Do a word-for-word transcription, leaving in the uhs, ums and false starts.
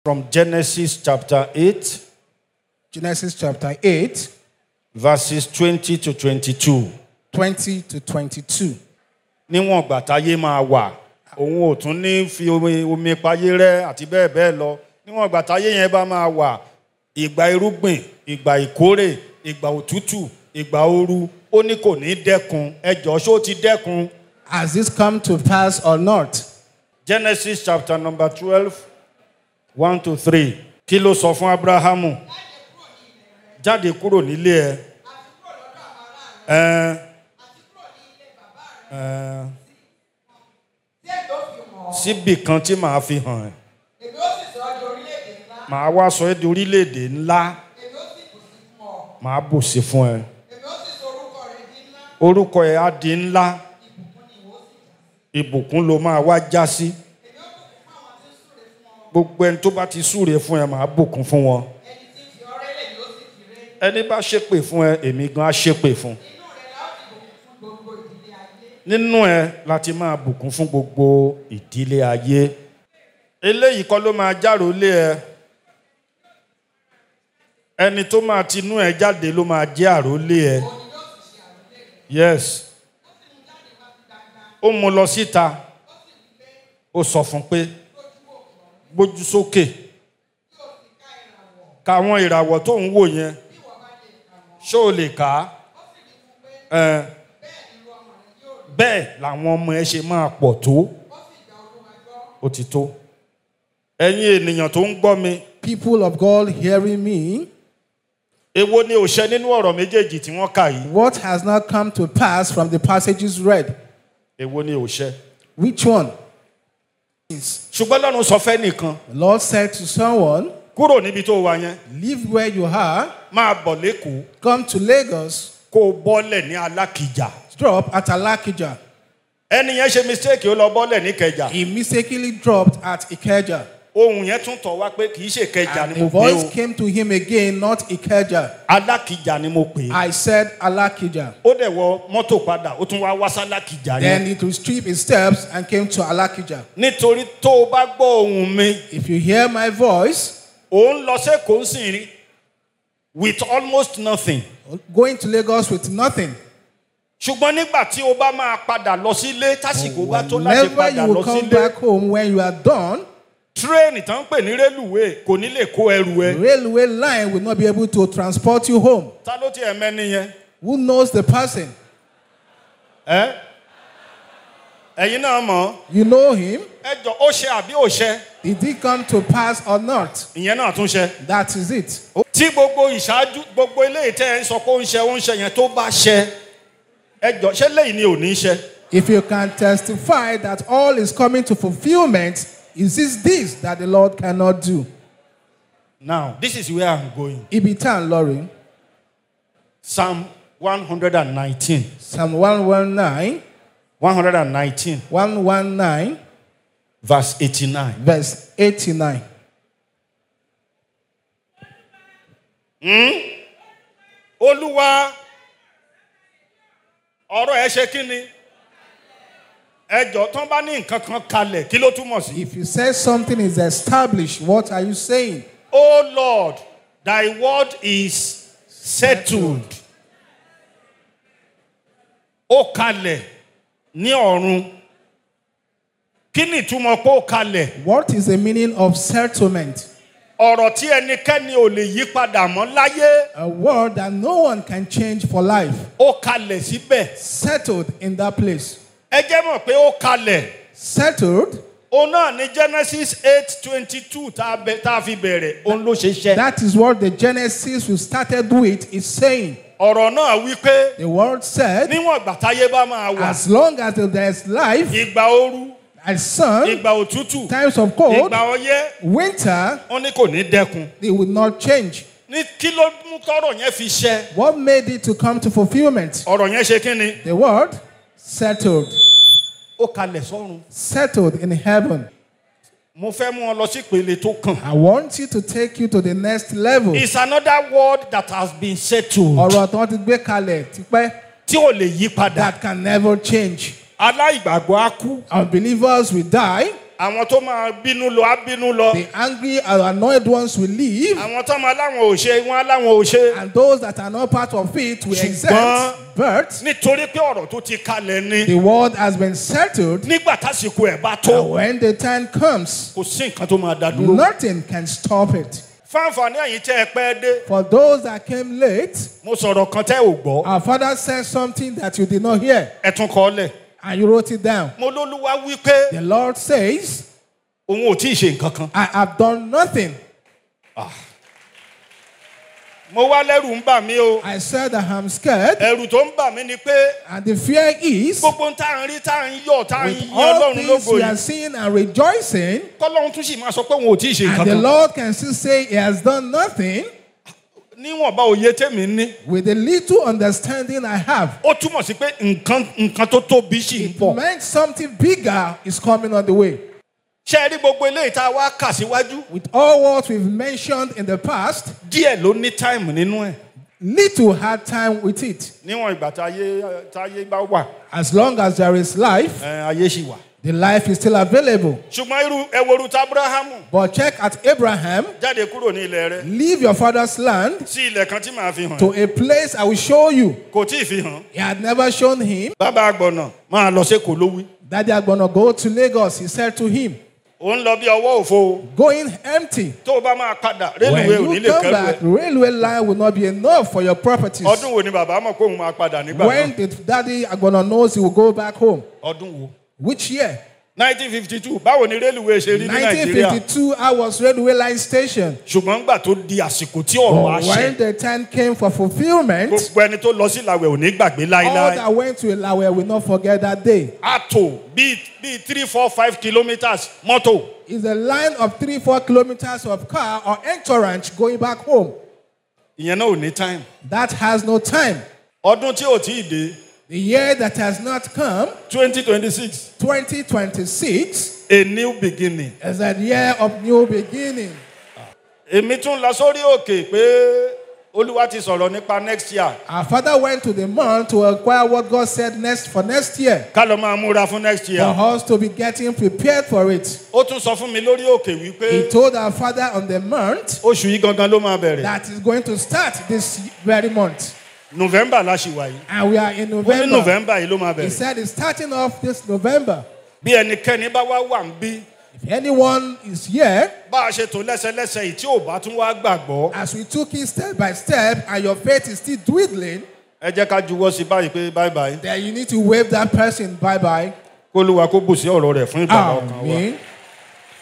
From Genesis chapter eight. Genesis chapter eight. Verses twenty to twenty-two. twenty to twenty-two. Níwọ̀n ìgbà táyé máa wà, òun ò tún ní fi omi omi payé rẹ́ àti bẹ́ẹ̀ bẹ́ẹ̀ lọ. Níwọ̀n ìgbà táyé yẹn bá máa wà, ìgbà irúgbìn, ìgbà ìkórè, ìgbà òtútù, ìgbà ooru, ó ní kò ní dẹ́kun. Ẹ jọ̀ọ́ ṣó ti dẹ́kun. Has this come to pass or not? Genesis chapter number twelve, one to three. Kí ló sọ fún Abrahamu? Jáde kúrò nílé ẹ. Ẹ ẹ síbì kan tí màá fi hàn ẹ́. Màá wá sọ ẹ́ di orílẹ̀-èdè ńlá. Màá bùsí fún ẹ. Orúkọ ẹ á di ńlá. Ìbùkún ló máa wá já sí. Gbogbo ẹni tó bá ti súre fún ẹ màá bùkún fún wọn. Ẹni bá ṣépè fún ẹ èmi gan á ṣépè fún. Nínú ẹ láti máa bùkún fún gbogbo ìdílé ayé. Eléyìí kọ́ ló máa járólé ẹ. Ẹni tó máa tinú ẹ jáde ló máa jẹ́ àrólé ẹ. Yes. Ó mú lọ síta. Ó sọ fún pé gbójú sókè. Ka àwọn ìràwọ̀ tó ń wò yẹn. Ṣé o lè kà á? Ẹ bẹ́ẹ̀ làwọn ọmọ ẹ ṣe máa pọ̀ tó. Ó ti tó. Ẹ̀yin ènìyàn tó ń gbọ́ mi. People of God hearing me. Èwo ni ó ṣẹ nínú ọ̀rọ̀ méjèèjì tí wọ́n kà yìí? What has not come to pass from the passages read? Èwo ni ó ṣẹ? Which one? Ṣùgbọ́n Ọlọ́run sọ fẹ́ nìkan. The Lord said to someone, kúrò níbi tó wà yẹn. leave where you are. Máa bọ̀ l'Ékòó. Come to Lagos. Kó o bọ́lẹ̀ ní Alákìjà. Drop at Alakija. Ẹni yẹn ṣe mistake ó lọ bọ́lẹ̀ ní Ìkẹjà. He mistakenly dropped at Ikeja. Ohun yẹn tún tọ̀ wá pé kì í ṣe Ìkẹjà And ni the mo pè voice o. came to him again, not Ikeja. Alákìjà ni mo pè. I said Alakija. Ó dẹ̀ wọ mọ́tò padà ó tún wá wá sálákìjà Then yẹn. he to strip his steps and came to Alakija. Nítorí tó o bá gbọ́ ohùn mi. If you hear my voice. Ò ń lọ s'Ékòó sì rí with almost nothing. Going to Lagos with nothing. Ṣùgbọ́n nígbà tí o bá máa padà lọ sílé tásìkò bá tó láti Whenever padà you lọ will come sílé. back home when you are done, Tírẹ́ẹ̀nì tán ń pè ní rélùwéè kò ní lè kó ẹrù ẹ. railway line will not be able to transport you home. Ta ló ti ẹ̀ mẹ́ni yẹn? Who knows the person? Ẹ ẹ̀yin náà mọ̀. You know him. Ẹ jọ ó ṣe àbí ò ṣe? Did he come to pass or not? Ìyẹn náà tún ṣe. That is it. Tí gbogbo ìṣáájú gbogbo eléyìí tẹ́ ẹ ń sọ pé ó ń ṣe ó ń ṣe yẹn tó bá ṣe. Ẹ jọ ṣé lẹ́yìn ni ò ní ṣe? If you can testify that all is coming to fulfillment, is this this that the Lord cannot do? Now, this is where I'm going. Ibitan Lori. Psalm one hundred nineteen. Psalm one nineteen. one hundred nineteen. one nineteen. Verse eighty-nine. Verse eighty-nine. Hmm? Olúwa ọ̀rọ̀ ẹ ṣe kí ni? Ẹjọ́ tán bá ní nǹkan kan kalẹ̀ kí ló túmọ̀ sí? If you say something is established, what are you saying? Oh Lord, thy word is settled. Ó kalẹ̀ ní ọ̀run. Kí ni ìtumọ̀ pé ó kalẹ̀? What is the meaning of settlement? Ọ̀rọ̀ tí ẹnikẹ́ni ò lè yí padà mọ́ láyé. A word that no one can change for life. Ó kalẹ̀ síbẹ̀. Settled in that place. Ẹ jẹ́ mọ̀ pé ó kalẹ̀. Settled. Òun náà ní Genesis eight twenty-two tá a fi bẹ̀rẹ̀. Òun ló ṣe ṣẹ. That is what the Genesis we started with is saying. Ọ̀rọ̀ náà wí pé. The word said. Níwọ̀n ìgbà táyé bá máa wà. As long as there is life. Ìgbà ooru. And sun. Ìgbà òtútù. Times of cold. Ìgbà ọyẹ́. Winter. Wọ́n ní kò ní dẹ́kun. It will not change. Ní kí ló mú tọ́rọ̀ yẹn fi ṣẹ? What made it to come to fulfillment? Ọ̀rọ̀ yẹn ṣe kí ni? The word settled. Ó kalẹ̀ sọ́run. Settled in heaven. Mo fẹ́ mú ọ lọ sí ìpele tó kàn. I want you to take you to the next level. It's another word that has been settled. Ọ̀rọ̀ tó ti gbé kalẹ̀ tipẹ́. Tí ò lè yí padà. That can never change. Aláìgbàgbọ́ á kú. Unbelievers will die. àwọn tó máa bínú lọ á bínú lọ. The angry and annoyed ones will leave. àwọn tó máa láwọn ò ṣe wọn á láwọn ò ṣe. And those that are not part of it will exempt. But nítorí pé ọ̀rọ̀ tó ti kalẹ̀ ni. the word has been settled. nígbà tásìkò ẹ̀ bá tó. And when the time comes, kò sí nǹkan tó máa dá dúró. nothing can stop it. fáǹfààní ẹ̀yin tẹ́ ẹ pẹ́ dé. For those that came late, mo sọ̀rọ̀ kan tẹ́ ò gbọ́. our father said something that you did not hear, ẹ tún kọ ọ́ lẹ̀. and you wrote it down. mo lólúwa wí pé The Lord says, òun ò tí ì ṣe nǹkan kan. I have done nothing. mo wá lẹ́rù ń bà mí o. I said that I'm scared, ẹ̀rù tó ń bà mí ni pé and the fear is, gbogbo tá à ń rí tá à ń yọ̀ tá à ń with yìn all ọlọ́run things lógo we are yìí. seeing and rejoicing, kọ́lọ́run tún sì máa sọ pé òun ò tí ì ṣe and nǹkan the kan. Lord can still say He has done nothing. níwọ̀nba òye tèmi ní. With the little understanding I have, ó túmọ̀ sí pé nǹkan nǹkan tó tóbi sì ń it bọ̀. meant something bigger is coming on the way. ṣé ẹ rí gbogbo eléyìí tá a wá kà síwájú. With all what we've mentioned in the past, díẹ̀ ló ní táìmù nínú ẹ̀. little had time with it. níwọ̀n ìgbà táyé táyé bá wà As long as there is life, ẹ̀, ayé sì wà. the life is still available. ṣùgbọ́n irú ẹwọ́rú tí Ábúráhámù But check at Abraham, jáde kúrò ní ilẹ̀ rẹ̀ leave your father's land sí ilẹ̀ kan tí màá fi hàn. to a place I will show you. kò tí ì fi hàn. He had never shown him. bàbá àgbọ̀nà máa lọ sí Èkó ló wí. That they are going to go to Lagos. He said to him, ó ń lọ bí ọwọ́ òfo o. going empty. tó o bá máa padà When rélùwé ò ní you lè come kẹ́rù back, ẹ̀. railway line will not be enough for your properties. ọdún wo ni bàbá mọ̀ pé òun máa padà nígbà When náà. the daddy Agbona knows he will go back home. ọdún wo. Which year? nineteen fifty-two báwo ni rélùwé ṣe rí ní nineteen Nàìjíríà. fifty-two, I was railway line station. ṣùgbọ́n gbà tó di àsìkò tí ọ̀rọ̀ But when àṣẹ. the time came for fulfillment, gbogbo ẹni tó lọ sí Ìlàwẹ̀ ò ní gbàgbé all láíláí. that went to Ilawe will not forget that day. a tò bíi bíi three four five kilometres mọ́tò. It's a line of three, four kilometers of car or entourage going back home. ìyẹn náà ò ní time. That has no time. ọdún tí ò tí ì dé The year that has not come, twenty twenty-six twenty twenty-six, a new beginning. is a year of new beginning. èmi tún lọ sórí òkè pé Olúwa ti sọ̀rọ̀ nípa next year. Our father went to the mount to acquire what God said next for next year. ká lọ máa múra fún next For year. us to be getting prepared for it. ó tún sọ fún mi lórí òkè He wípé told our father on the mount oṣù yìí gangan ló máa bẹ̀rẹ̀. that is going to start this very month. November la ṣì wà yìí. And we are in ó ní November. November yìí ló máa He bẹ̀rẹ̀. said it's starting off this November. bí ẹnikẹ́ni bá wá wà ń bí. If anyone is here, bá a ṣe tó lẹ́sẹlẹ́sẹ yìí tí ò bá tún wá gbàgbọ́. as we took it step by step and your faith is still dwindling, ẹ jẹ́ ká juwọ́ sí báyìí pé bye bye. then you need to wave that person bye-bye. kó Olúwa kó bù sí ọ̀rọ̀ rẹ̀ fún ìgbàlá ọkàn wa. Amen.